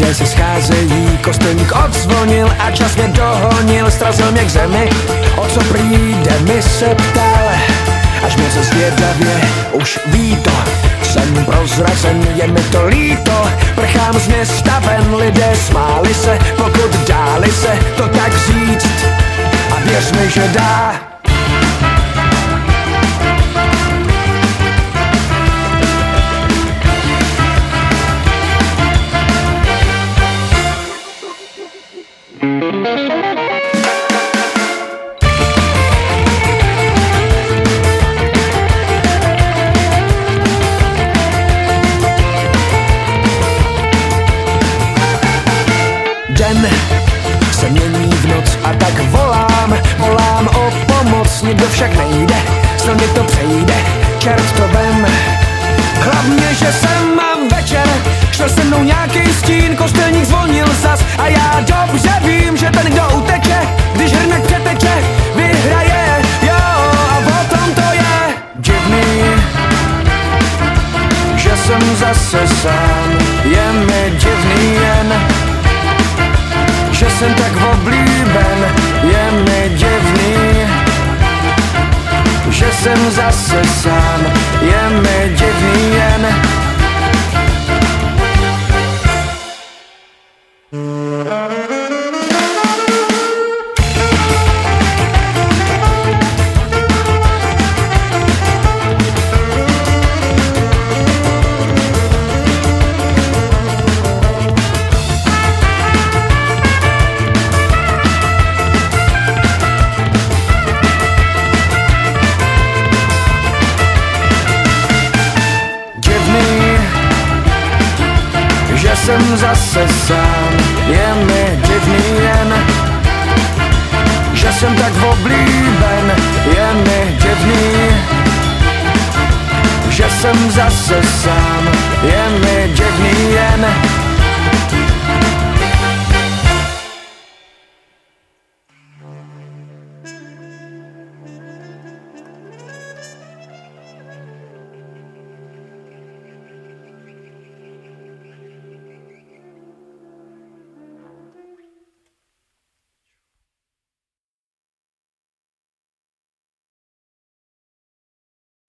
lidé se scházejí, kostelník odzvonil a čas mě dohonil, strazil mě k zemi. O co přijde, mi se ptal, až moc zvědavě už ví to. Jsem prozrazen, je mi to líto, prchám z města ven, lidé smáli se, pokud dáli se to tak říct. A věř mi, že dá. Den se mění v noc a tak volám o pomoc, nikdo však nejde, snad mi to přejde, čert to vem. Hlavně, že jsem mám večer, šel se mnou nějaký stín, kostelník zvonil zas a já dobře vím, že ten kdo uteče, když hrnek přeteče, vyhraje, jo, a o tom to je divný, že jsem zase sám, je mi divný jen, že jsem tak oblíben, je mi divný, že jsem zase sám, je mi divný jen. Jsem zase sám, je mi divný jen, že jsem tak oblíben, je mi divný, že jsem zase sám, je mi